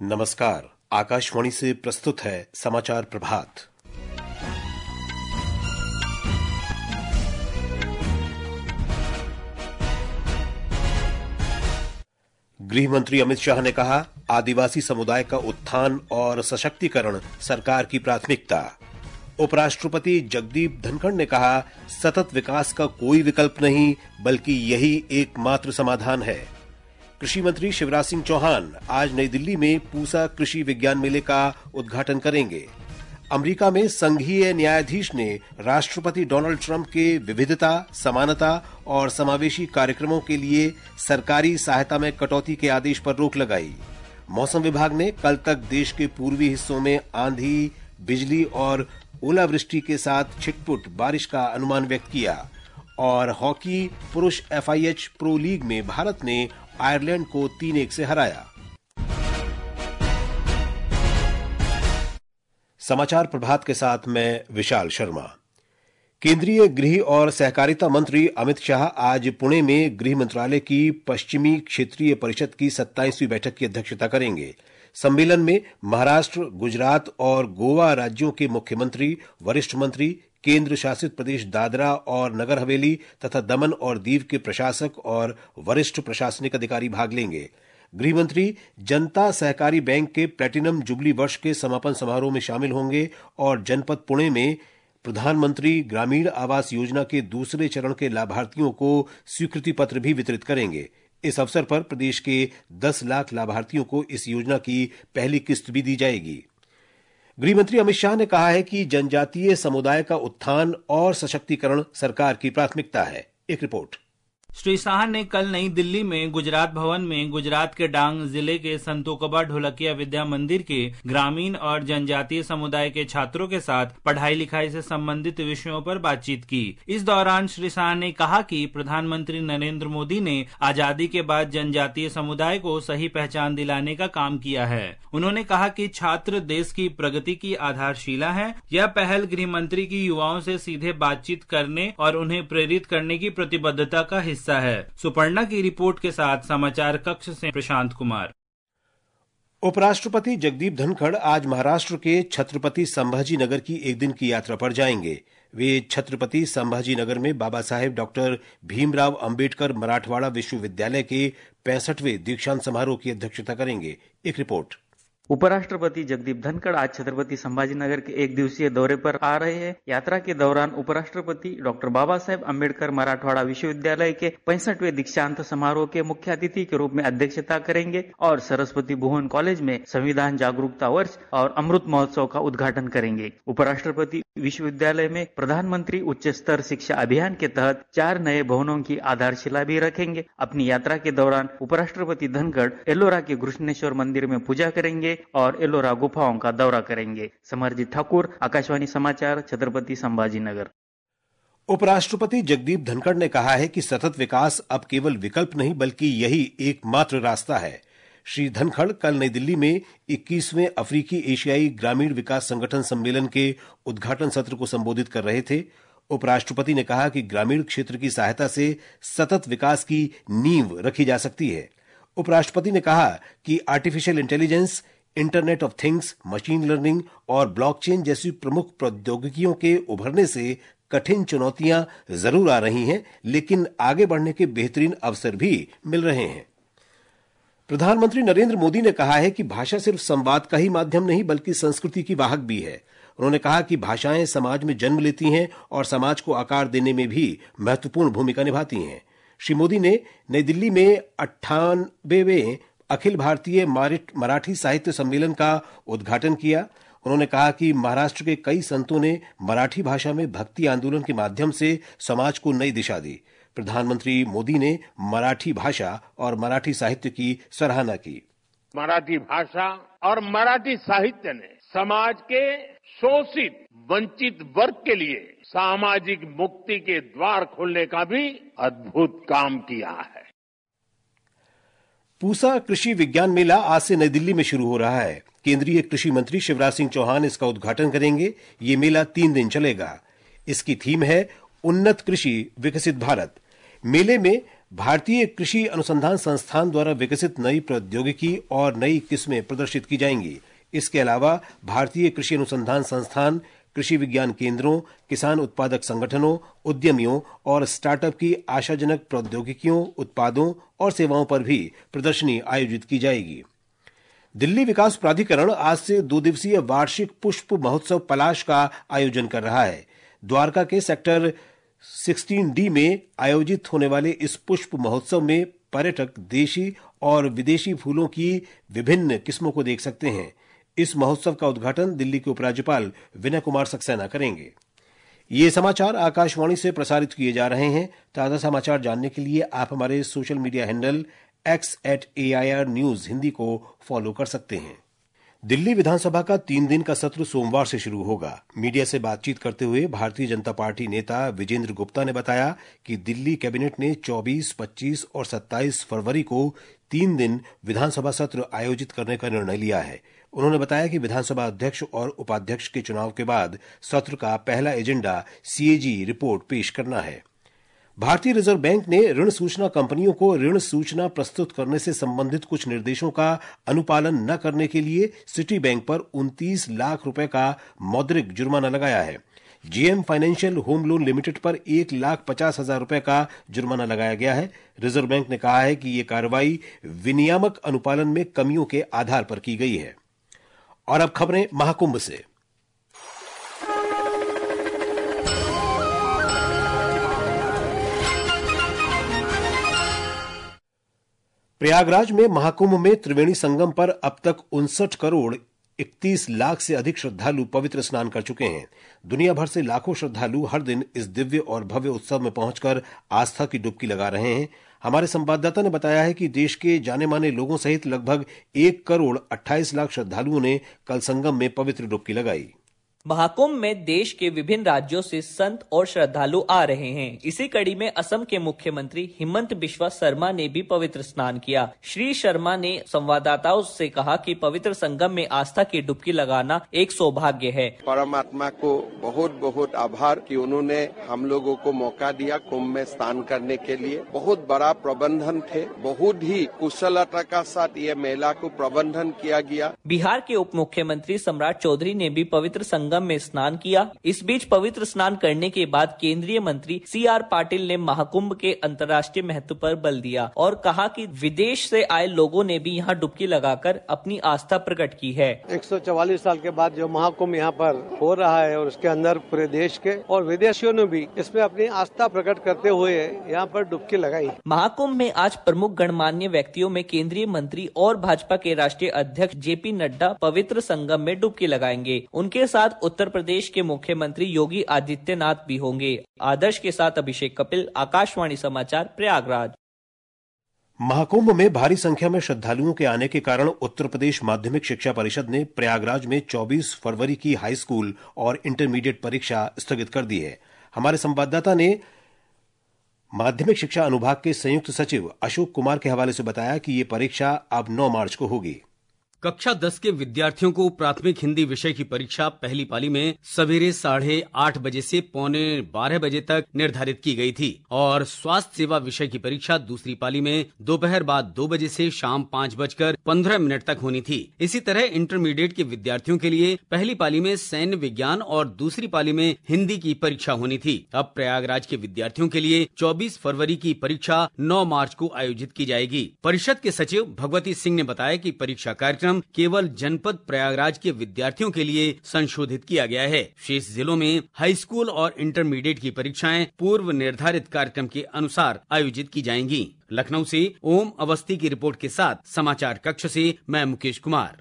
नमस्कार। आकाशवाणी से प्रस्तुत है समाचार प्रभात। गृह मंत्री अमित शाह ने कहा, आदिवासी समुदाय का उत्थान और सशक्तिकरण सरकार की प्राथमिकता। उपराष्ट्रपति जगदीप धनखड़ ने कहा, सतत विकास का कोई विकल्प नहीं बल्कि यही एकमात्र समाधान है। कृषि मंत्री शिवराज सिंह चौहान आज नई दिल्ली में पूसा कृषि विज्ञान मेले का उद्घाटन करेंगे। अमेरिका में संघीय न्यायाधीश ने राष्ट्रपति डोनाल्ड ट्रंप के विविधता, समानता और समावेशी कार्यक्रमों के लिए सरकारी सहायता में कटौती के आदेश पर रोक लगाई। मौसम विभाग ने कल तक देश के पूर्वी हिस्सों में आंधी, बिजली और ओलावृष्टि के साथ छिटपुट बारिश का अनुमान व्यक्त किया। और हॉकी पुरुष FIH प्रो लीग में भारत ने आयरलैंड को 3-1 से हराया। समाचार प्रभात के साथ मैं विशाल शर्मा। केंद्रीय गृह और सहकारिता मंत्री अमित शाह आज पुणे में गृह मंत्रालय की पश्चिमी क्षेत्रीय परिषद की 27वीं बैठक की अध्यक्षता करेंगे। सम्मेलन में महाराष्ट्र, गुजरात और गोवा राज्यों के मुख्यमंत्री, वरिष्ठ मंत्री, केंद्र शासित प्रदेश दादरा और नगर हवेली तथा दमन और दीव के प्रशासक और वरिष्ठ प्रशासनिक अधिकारी भाग लेंगे। गृह मंत्री जनता सहकारी बैंक के प्लेटिनम जुबली वर्ष के समापन समारोह में शामिल होंगे और जनपद पुणे में प्रधानमंत्री ग्रामीण आवास योजना के दूसरे चरण के लाभार्थियों को स्वीकृति पत्र भी वितरित करेंगे। इस अवसर पर प्रदेश के 10 लाख लाभार्थियों को इस योजना की पहली किस्त भी दी जाएगी। गृह मंत्री अमित शाह ने कहा है कि जनजातीय समुदाय का उत्थान और सशक्तिकरण सरकार की प्राथमिकता है। एक रिपोर्ट। श्री शाह ने कल नई दिल्ली में गुजरात भवन में गुजरात के डांग जिले के संतोकबा ढोलकिया विद्या मंदिर के ग्रामीण और जनजातीय समुदाय के छात्रों के साथ पढ़ाई लिखाई से संबंधित विषयों पर बातचीत की। इस दौरान श्री शाह ने कहा कि प्रधानमंत्री नरेंद्र मोदी ने आजादी के बाद जनजातीय समुदाय को सही पहचान दिलाने का काम किया है। उन्होंने कहा कि छात्र देश की प्रगति की आधारशिला है। यह पहल गृह मंत्री की युवाओं से सीधे बातचीत करने और उन्हें प्रेरित करने की प्रतिबद्धता का हिस्सा है। सुपर्णा की रिपोर्ट के साथ समाचार कक्ष से प्रशांत कुमार। उपराष्ट्रपति जगदीप धनखड़ आज महाराष्ट्र के छत्रपति संभाजी नगर की एक दिन की यात्रा पर जाएंगे। वे छत्रपति संभाजी नगर में बाबा साहेब डॉक्टर भीमराव अंबेडकर मराठवाड़ा विश्वविद्यालय के 65वें दीक्षांत समारोह की अध्यक्षता करेंगे। एक रिपोर्ट। उपराष्ट्रपति जगदीप धनखड़ आज छत्रपति संभाजी नगर के एक दिवसीय दौरे पर आ रहे हैं। यात्रा के दौरान उपराष्ट्रपति डॉक्टर बाबा साहेब अंबेडकर मराठवाड़ा विश्वविद्यालय के 65वें दीक्षांत समारोह के मुख्य अतिथि के रूप में अध्यक्षता करेंगे और सरस्वती भुवन कॉलेज में संविधान जागरूकता वर्ष और अमृत महोत्सव का उद्घाटन करेंगे। उपराष्ट्रपति विश्वविद्यालय में प्रधानमंत्री उच्च स्तर शिक्षा अभियान के तहत 4 नए भवनों की आधारशिला भी रखेंगे। अपनी यात्रा के दौरान उपराष्ट्रपति धनखड़ एलोरा के घृष्णेश्वर मंदिर में पूजा करेंगे और एलोरा गुफाओं का दौरा करेंगे। समरजीत ठाकुर, आकाशवाणी समाचार, छत्रपति संभाजी नगर। उपराष्ट्रपति जगदीप धनखड़ ने कहा है कि सतत विकास अब केवल विकल्प नहीं बल्कि यही एकमात्र रास्ता है। श्री धनखड़ कल नई दिल्ली में 21वें अफ्रीकी एशियाई ग्रामीण विकास संगठन सम्मेलन के उद्घाटन सत्र को संबोधित कर रहे थे। उपराष्ट्रपति ने कहा कि ग्रामीण क्षेत्र की सहायता से सतत विकास की नींव रखी जा सकती है। उपराष्ट्रपति ने कहा कि artificial intelligence, internet of things, machine learning और ब्लॉकचेन जैसी प्रमुख प्रौद्योगिकियों के उभरने से कठिन चुनौतियां जरूर आ रही हैं, लेकिन आगे बढ़ने के बेहतरीन अवसर भी मिल रहे हैं। प्रधानमंत्री नरेंद्र मोदी ने कहा है कि भाषा सिर्फ संवाद का ही माध्यम नहीं बल्कि संस्कृति की वाहक भी है। उन्होंने कहा कि भाषाएं समाज में जन्म लेती हैं और समाज को आकार देने में भी महत्वपूर्ण भूमिका निभाती हैं। श्री मोदी ने नई दिल्ली में 98वें अखिल भारतीय मराठी साहित्य सम्मेलन का उद्घाटन किया। उन्होंने कहा कि महाराष्ट्र के कई संतों ने मराठी भाषा में भक्ति आंदोलन के माध्यम से समाज को नई दिशा दी। प्रधानमंत्री मोदी ने मराठी भाषा और मराठी साहित्य की सराहना की। मराठी भाषा और मराठी साहित्य ने समाज के शोषित, वंचित वर्ग के लिए सामाजिक मुक्ति के द्वार खोलने का भी अद्भुत काम किया है। पूसा कृषि विज्ञान मेला आज से नई दिल्ली में शुरू हो रहा है। केंद्रीय कृषि मंत्री शिवराज सिंह चौहान इसका उद्घाटन करेंगे। ये मेला 3 दिन चलेगा। इसकी थीम है उन्नत कृषि विकसित भारत। मेले में भारतीय कृषि अनुसंधान संस्थान द्वारा विकसित नई प्रौद्योगिकी और नई किस्में प्रदर्शित की जाएंगी। इसके अलावा भारतीय कृषि अनुसंधान संस्थान, कृषि विज्ञान केंद्रों, किसान उत्पादक संगठनों, उद्यमियों और स्टार्टअप की आशाजनक प्रौद्योगिकियों, उत्पादों और सेवाओं पर भी प्रदर्शनी आयोजित की जाएगी। दिल्ली विकास प्राधिकरण आज से 2 दिवसीय वार्षिक पुष्प महोत्सव पलाश का आयोजन कर रहा है। द्वारका के सेक्टर 16D में आयोजित होने वाले इस पुष्प महोत्सव में पर्यटक देशी और विदेशी फूलों की विभिन्न किस्मों को देख सकते हैं। इस महोत्सव का उद्घाटन दिल्ली के उपराज्यपाल विनय कुमार सक्सेना करेंगे। ये समाचार आकाशवाणी से प्रसारित किए जा रहे हैं। ताजा समाचार जानने के लिए आप हमारे social media handle x@AIR News Hindi को फॉलो कर सकते हैं। दिल्ली विधानसभा का 3 दिन का सत्र सोमवार से शुरू होगा। मीडिया से बातचीत करते हुए भारतीय जनता पार्टी नेता विजेंद्र गुप्ता ने बताया कि दिल्ली कैबिनेट ने 24, 25 और 27 फरवरी को 3 दिन विधानसभा सत्र आयोजित करने का निर्णय लिया है। उन्होंने बताया कि विधानसभा अध्यक्ष और उपाध्यक्ष के चुनाव के बाद सत्र का पहला एजेंडा CAG रिपोर्ट पेश करना है। भारतीय रिजर्व बैंक ने ऋण सूचना कंपनियों को ऋण सूचना प्रस्तुत करने से संबंधित कुछ निर्देशों का अनुपालन न करने के लिए सिटी बैंक पर 29 लाख रुपए का मौद्रिक जुर्माना लगाया है। GM financial home loan limited पर 1,50,000 रुपए का जुर्माना लगाया गया है। रिजर्व बैंक ने कहा है कि यह कार्रवाई विनियामक अनुपालन में कमियों के आधार पर की गई है। और अब खबरें महाकुंभ से। प्रयागराज में महाकुंभ में त्रिवेणी संगम पर अब तक 59 करोड़ 31 लाख से अधिक श्रद्धालु पवित्र स्नान कर चुके हैं। दुनिया भर से लाखों श्रद्धालु हर दिन इस दिव्य और भव्य उत्सव में पहुंचकर आस्था की डुबकी लगा रहे हैं। हमारे संवाददाता ने बताया है कि देश के जाने माने लोगों सहित लगभग 1 करोड़ 28 लाख श्रद्धालुओं ने कल संगम में पवित्र डुबकी लगाई। महाकुंभ में देश के विभिन्न राज्यों से संत और श्रद्धालु आ रहे हैं। इसी कड़ी में असम के मुख्यमंत्री हिमंत बिस्वा शर्मा ने भी पवित्र स्नान किया। श्री शर्मा ने संवाददाताओं से कहा कि पवित्र संगम में आस्था की डुबकी लगाना एक सौभाग्य है। परमात्मा को बहुत बहुत आभार कि उन्होंने हम लोगों को मौका दिया कुंभ में स्नान करने के लिए। बहुत बड़ा प्रबंधन थे, बहुत ही कुशलता का साथ ये मेला को प्रबंधन किया गया। बिहार के उप मुख्यमंत्री सम्राट चौधरी ने भी पवित्र संगम में स्नान किया। इस बीच पवित्र स्नान करने के बाद केंद्रीय मंत्री CR पाटिल ने महाकुंभ के अंतर्राष्ट्रीय महत्व पर बल दिया और कहा कि विदेश से आए लोगों ने भी यहाँ डुबकी लगाकर अपनी आस्था प्रकट की है। 144 साल के बाद जो महाकुंभ यहाँ पर हो रहा है और उसके अंदर पूरे देश के और विदेशियों ने भी इसमें अपनी आस्था प्रकट करते हुए यहाँ पर डुबकी लगाई। महाकुंभ में आज प्रमुख गणमान्य व्यक्तियों में केंद्रीय मंत्री और भाजपा के राष्ट्रीय अध्यक्ष JP नड्डा पवित्र संगम में डुबकी लगाएंगे। उनके साथ उत्तर प्रदेश के मुख्यमंत्री योगी आदित्यनाथ भी होंगे। आदर्श के साथ अभिषेक कपिल, आकाशवाणी समाचार, प्रयागराज। महाकुंभ में भारी संख्या में श्रद्धालुओं के आने के कारण उत्तर प्रदेश माध्यमिक शिक्षा परिषद ने प्रयागराज में 24 फरवरी की हाई स्कूल और इंटरमीडिएट परीक्षा स्थगित कर दी है। हमारे संवाददाता ने माध्यमिक शिक्षा अनुभाग के संयुक्त सचिव अशोक कुमार के हवाले से बताया कि ये परीक्षा अब 9 मार्च को होगी। कक्षा 10 के विद्यार्थियों को प्राथमिक हिंदी विषय की परीक्षा पहली पाली में सवेरे 8:30 बजे से 11:45 बजे तक निर्धारित की गई थी और स्वास्थ्य सेवा विषय की परीक्षा दूसरी पाली में दोपहर बाद 2 बजे से शाम 5:15 तक होनी थी। इसी तरह इंटरमीडिएट के विद्यार्थियों के लिए पहली पाली में सैन्य विज्ञान और दूसरी पाली में हिंदी की परीक्षा होनी थी। अब प्रयागराज के विद्यार्थियों के लिए 24 फरवरी की परीक्षा 9 मार्च को आयोजित की जाएगी। परिषद के सचिव भगवती सिंह ने बताया कि परीक्षा कार्यक्रम केवल जनपद प्रयागराज के विद्यार्थियों के लिए संशोधित किया गया है। शेष जिलों में हाई स्कूल और इंटरमीडिएट की परीक्षाएं पूर्व निर्धारित कार्यक्रम के अनुसार आयोजित की जाएंगी। लखनऊ से ओम अवस्थी की रिपोर्ट के साथ समाचार कक्ष से मैं मुकेश कुमार।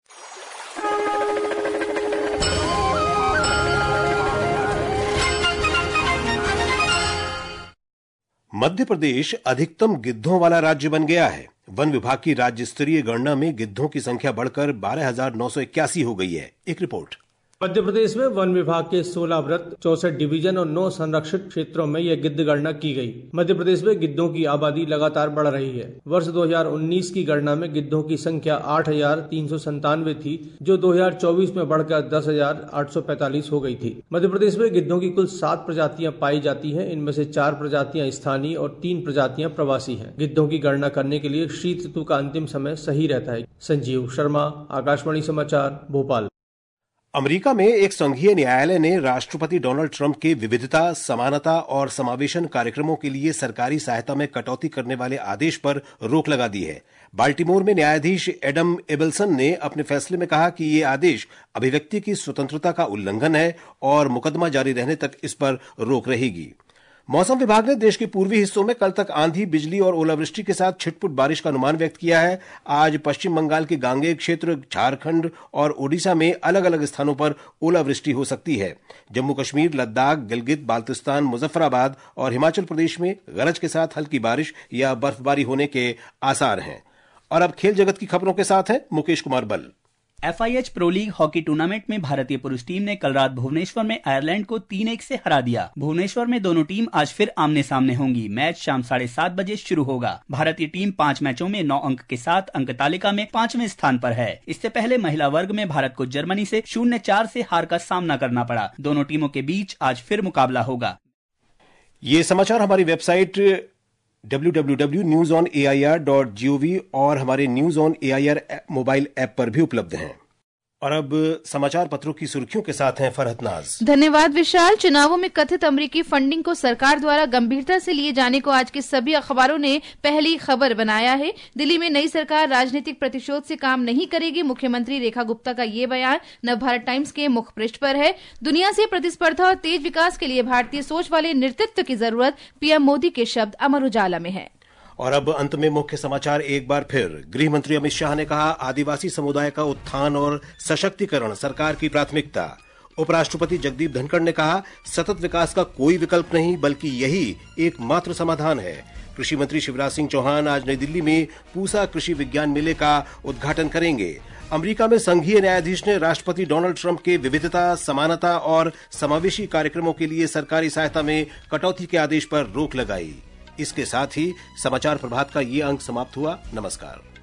मध्य प्रदेश अधिकतम गिद्धों वाला राज्य बन गया है। वन विभाग की राज्य स्तरीय गणना में गिद्धों की संख्या बढ़कर 12,981 हो गई है। एक रिपोर्ट। मध्य प्रदेश में वन विभाग के 16 वृत्त, 64 डिवीजन और 9 संरक्षित क्षेत्रों में यह गिद्ध गणना की गई। मध्य प्रदेश में गिद्धों की आबादी लगातार बढ़ रही है। वर्ष 2019 की गणना में गिद्धों की संख्या 8,397 थी, जो 2024 में बढ़कर 10,845 हो गई थी। मध्य प्रदेश में गिद्धों की कुल 7 प्रजातियां पाई जाती हैं। इनमें से 4 प्रजातियां स्थानीय और 3 प्रजातियां प्रवासी हैं। गिद्धों की गणना करने के लिए शीत ऋतु का अंतिम समय सही रहता है। संजीव शर्मा, आकाशवाणी समाचार, भोपाल। अमेरिका में एक संघीय न्यायालय ने राष्ट्रपति डोनाल्ड ट्रंप के विविधता, समानता और समावेशन कार्यक्रमों के लिए सरकारी सहायता में कटौती करने वाले आदेश पर रोक लगा दी है। बाल्टीमोर में न्यायाधीश एडम एबल्सन ने अपने फैसले में कहा कि ये आदेश अभिव्यक्ति की स्वतंत्रता का उल्लंघन है और मुकदमा जारी रहने तक इस पर रोक रहेगी। मौसम विभाग ने देश के पूर्वी हिस्सों में कल तक आंधी, बिजली और ओलावृष्टि के साथ छिटपुट बारिश का अनुमान व्यक्त किया है। आज पश्चिम बंगाल के गांगेय क्षेत्र, झारखंड और ओडिशा में अलग अलग स्थानों पर ओलावृष्टि हो सकती है। जम्मू कश्मीर, लद्दाख, गिलगित बाल्तिस्तान, मुजफ्फराबाद और हिमाचल प्रदेश में गरज के साथ हल्की बारिश या बर्फबारी होने के आसार हैं। और अब खेल जगत की खबरों के साथ हैं मुकेश कुमार बल। FIH pro league hockey tournament में भारतीय पुरुष टीम ने कल रात भुवनेश्वर में आयरलैंड को 3-1 से हरा दिया। भुवनेश्वर में दोनों टीम आज फिर आमने सामने होंगी। मैच शाम 7:30 बजे शुरू होगा। भारतीय टीम 5 मैचों में 9 अंक के साथ अंक तालिका में 5वें स्थान पर है। इससे पहले महिला वर्ग में भारत को जर्मनी से 0-4 से हार का सामना करना पड़ा। दोनों टीमों के बीच आज फिर मुकाबला होगा। ये समाचार हमारी वेबसाइट www.newsonair.gov और हमारे news on AIR mobile app पर भी उपलब्ध हैं। और अब समाचार पत्रों की सुर्खियों के साथ हैं फरहत नाज। धन्यवाद विशाल। चुनावों में कथित अमेरिकी फंडिंग को सरकार द्वारा गंभीरता से लिए जाने को आज के सभी अखबारों ने पहली खबर बनाया है। दिल्ली में नई सरकार राजनीतिक प्रतिशोध से काम नहीं करेगी। मुख्यमंत्री रेखा गुप्ता का ये बयान नवभारत टाइम्स के मुख्य पृष्ठ पर है। दुनिया से प्रतिस्पर्धा और तेज विकास के लिए भारतीय सोच वाले नेतृत्व की जरूरत, पीएम मोदी के शब्द अमर उजाला में है। और अब अंत में मुख्य समाचार एक बार फिर। गृह मंत्री अमित शाह ने कहा, आदिवासी समुदाय का उत्थान और सशक्तिकरण सरकार की प्राथमिकता। उपराष्ट्रपति जगदीप धनखड़ ने कहा, सतत विकास का कोई विकल्प नहीं बल्कि यही एकमात्र समाधान है। कृषि मंत्री शिवराज सिंह चौहान आज नई दिल्ली में पूसा कृषि विज्ञान मेले का उद्घाटन करेंगे। अमेरिका में संघीय न्यायाधीश ने राष्ट्रपति डोनाल्ड ट्रंप के विविधता, समानता और समावेशी कार्यक्रमों के लिए सरकारी सहायता में कटौती के आदेश पर रोक लगाई। इसके साथ ही समाचार प्रभात का ये अंक समाप्त हुआ। नमस्कार।